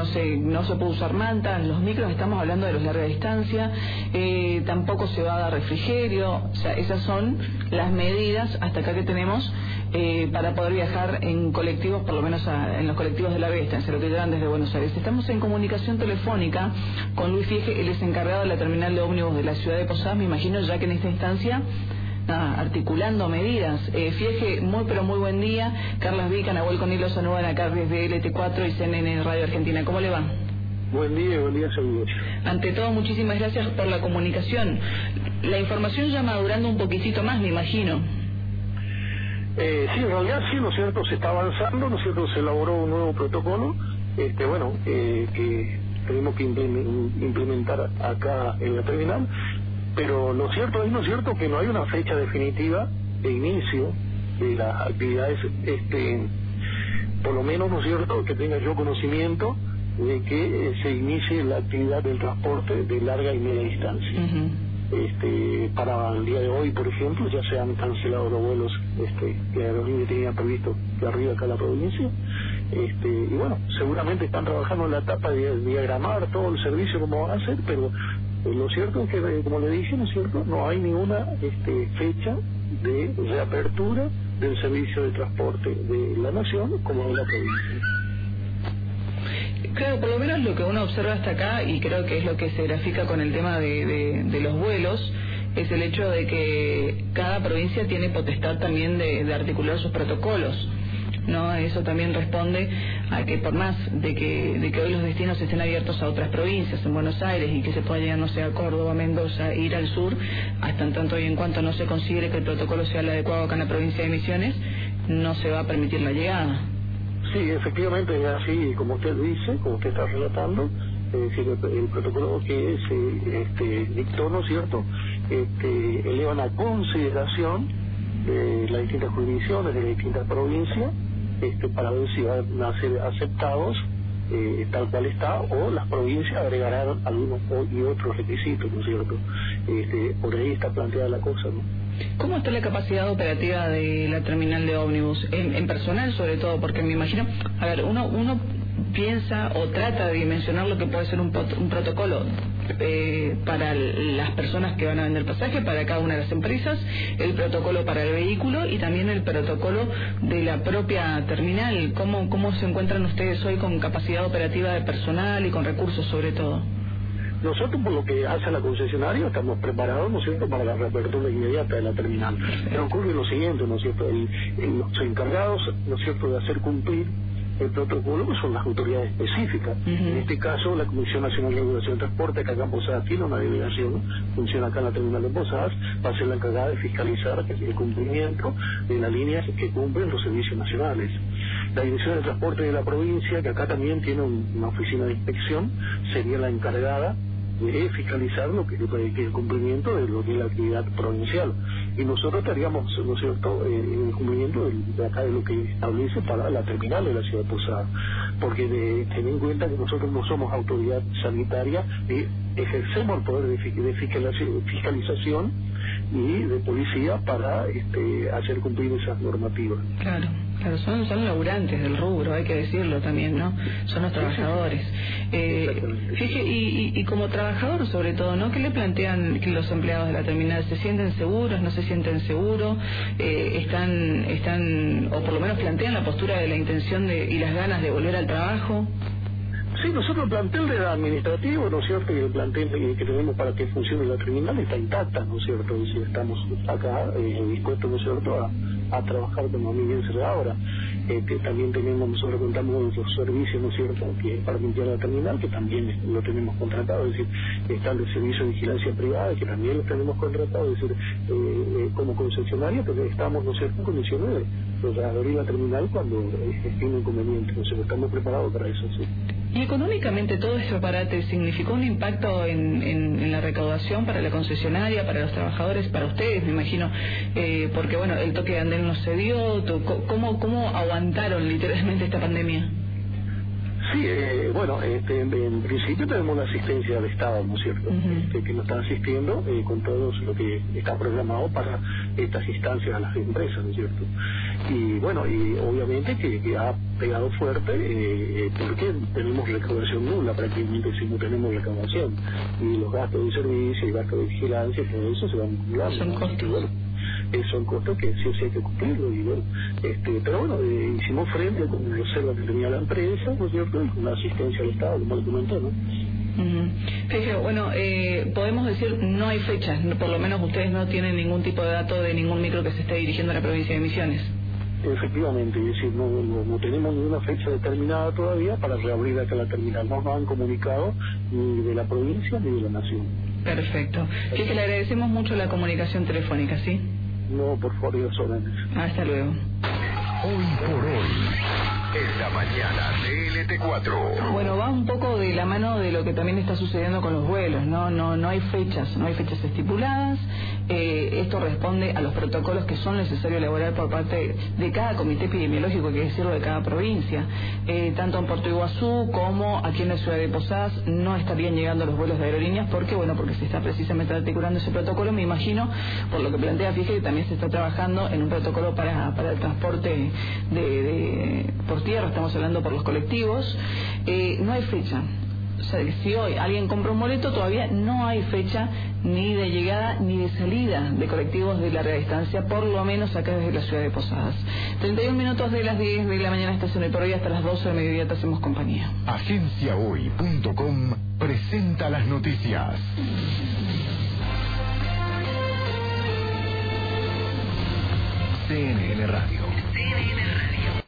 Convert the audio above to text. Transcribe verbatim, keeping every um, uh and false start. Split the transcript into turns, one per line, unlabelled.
no se, no se puede usar mantas, los micros estamos hablando de los larga distancia, eh, tampoco se va a dar refrigerio, o sea, esas son las medidas hasta acá que tenemos eh, para poder viajar en colectivos, por lo menos a, en los colectivos de larga distancia, lo que llegan desde Buenos Aires. Estamos en comunicación telefónica con Luis Fiege, él es encargado de la terminal de ómnibus de la ciudad de Posadas, me imagino ya que en esta instancia nada, articulando medidas. Eh, Fiege, muy pero muy buen día. Carlos Vica, Nahuel Conilo Sonuban acá desde L T cuatro y C N N Radio Argentina. ¿Cómo le va?
Buen día, buen día, saludos.
Ante todo, muchísimas gracias por la comunicación. La información ya madurando un poquitito más, me imagino.
Eh, sí, en realidad sí, ¿no es cierto? Se está avanzando, ¿no es cierto? Se elaboró un nuevo protocolo, este, bueno, eh, que tenemos que implementar acá en la terminal, pero lo cierto es, ¿no es cierto?, que no hay una fecha definitiva de inicio de las actividades, este, por lo menos, ¿no es cierto?, que tenga yo conocimiento de que eh, se inicie la actividad del transporte de larga y media distancia. Uh-huh. Este, para el día de hoy, por ejemplo, ya se han cancelado los vuelos este, que Aerolínea tenía previsto de arriba acá a la provincia. Este, y bueno, seguramente están trabajando en la etapa de diagramar todo el servicio como van a hacer, pero eh, lo cierto es que, eh, como le dije, ¿no es cierto?, no hay ninguna este, fecha de reapertura del servicio de transporte de la nación como de la provincia.
Claro, por lo menos lo que uno observa hasta acá, y creo que es lo que se grafica con el tema de, de, de los vuelos, es el hecho de que cada provincia tiene potestad también de, de articular sus protocolos, ¿no? Eso también responde a que por más de que, de que hoy los destinos estén abiertos a otras provincias, en Buenos Aires, y que se pueda llegar, no sé, a Córdoba, Mendoza, ir al sur, hasta en tanto y en cuanto no se considere que el protocolo sea el adecuado acá en la provincia de Misiones, no se va a permitir la llegada.
Sí, efectivamente es así, como usted dice, como usted está relatando, es decir, el, el protocolo que se este, dictó, ¿no es cierto?, este, elevan a consideración de las distintas jurisdicciones, de las distintas provincias, este, para ver si van a ser aceptados eh, tal cual está, o las provincias agregarán algunos y otros requisitos, ¿no es cierto? Este, por ahí está planteada la cosa, ¿no?
¿Cómo está la capacidad operativa de la terminal de ómnibus? En, en personal, sobre todo, porque me imagino, a ver, uno uno piensa o trata de dimensionar lo que puede ser un, un protocolo eh, para las personas que van a vender pasaje, para cada una de las empresas, el protocolo para el vehículo y también el protocolo de la propia terminal. ¿Cómo, cómo se encuentran ustedes hoy con capacidad operativa de personal y con recursos sobre todo?
Nosotros, por lo que hace la concesionaria, estamos preparados, ¿no es cierto?, para la reapertura inmediata de la terminal. Pero ocurre lo siguiente, ¿no es cierto?, el, el, los encargados, ¿no es cierto?, de hacer cumplir el protocolo son las autoridades específicas. Uh-huh. En este caso, la Comisión Nacional de Regulación de Transporte, que acá en Posadas tiene una delegación, funciona acá en la terminal de Posadas, va a ser la encargada de fiscalizar el cumplimiento de las líneas que cumplen los servicios nacionales. La Dirección de Transporte de la provincia, que acá también tiene un, una oficina de inspección, sería la encargada de fiscalizar lo que, que el cumplimiento de lo que es la actividad provincial, y nosotros estaríamos, ¿no es cierto?, eh, en el cumplimiento de, de acá de lo que establece para la terminal de la ciudad de Posadas, porque de, ten en cuenta que nosotros no somos autoridad sanitaria y ejercemos el poder de, de fiscalización y de policía para este, hacer cumplir esas normativas.
Claro. Claro, son, son laburantes del rubro, hay que decirlo también, ¿no? Son los trabajadores. Eh, fíjese, y, y, y como trabajador sobre todo, ¿no? ¿Qué le plantean los empleados de la terminal? ¿Se sienten seguros? ¿No se sienten seguros? Eh, ¿Están, están, o por lo menos plantean la postura de la intención de, y las ganas de volver al trabajo?
Sí, nosotros el plantel de administrativo, ¿no es cierto?, y el plantel que tenemos para que funcione la terminal está intacta, ¿no es cierto?, y si estamos acá eh, dispuestos, ¿no es cierto?, a, a trabajar como a mí bien se ve ahora. Eh, que también tenemos, nosotros contamos los servicios, ¿no es cierto?, que para limpiar la terminal, que también lo tenemos contratado, es decir, está el servicio de vigilancia privada, que también lo tenemos contratado, es decir, eh, eh, como concesionaria, pero estamos, ¿no es cierto?, en condiciones de, de abrir la terminal cuando eh, estime inconveniente, ¿no es cierto?, estamos preparados para eso, sí.
¿Y económicamente todo este aparato significó un impacto en, en, en la recaudación para la concesionaria, para los trabajadores, para ustedes, me imagino? Eh, porque, bueno, el toque de andén no se dio. ¿Cómo, cómo aguantaron literalmente esta pandemia?
Sí, eh, bueno, este, en, en principio tenemos la asistencia del Estado, ¿no es cierto? Uh-huh. Este, que nos está asistiendo eh, con todo lo que está programado para estas instancias a las empresas, ¿no es cierto? Y bueno, y obviamente que, que ha pegado fuerte eh, porque tenemos recaudación nula prácticamente si no tenemos recaudación. Y los gastos de servicio y gastos de vigilancia, todo eso se van acumulando.
Son costos.
Bueno, eh, son costos que sí o sí hay que cumplirlo. Y bueno, este, pero bueno, eh, hicimos frente con la reserva que tenía la empresa, ¿no es cierto? Y con la asistencia del Estado, como le comenté, ¿no?
Uh-huh. Fíjate, bueno, eh, podemos decir no hay fechas, por lo menos ustedes no tienen ningún tipo de dato de ningún micro que se esté dirigiendo a la provincia de Misiones.
Efectivamente, es decir, no, no, no tenemos ninguna fecha determinada todavía para reabrir acá la terminal. No nos han comunicado ni de la provincia ni de la nación.
Perfecto. Que le agradecemos mucho la comunicación telefónica, ¿sí?
No, por favor, Dios órdenes.
Hasta luego.
Hoy por hoy, en la mañana de L T cuatro.
Bueno, va un poco de la mano de lo que también está sucediendo con los vuelos, ¿no? No, no hay fechas, no hay fechas estipuladas. Eh, esto responde a los protocolos que son necesarios elaborar por parte de cada comité epidemiológico, que decirlo, de cada provincia. Eh, tanto en Puerto Iguazú como aquí en la ciudad de Posadas no estarían llegando los vuelos de aerolíneas. ¿Por qué? Bueno, porque se está precisamente articulando ese protocolo. Me imagino, por lo que plantea, fíjate que también se está trabajando en un protocolo para, para el transporte de, de por tierra, estamos hablando por los colectivos. Eh, no hay fecha. O sea, si hoy alguien compra un boleto, todavía no hay fecha ni de llegada ni de salida de colectivos de larga distancia, por lo menos acá desde la ciudad de Posadas. treinta y un minutos de las diez de la mañana, estación Hoy por Hoy, hasta las doce del mediodía te hacemos compañía.
agencia hoy punto com presenta las noticias. C N N Radio. C N N Radio.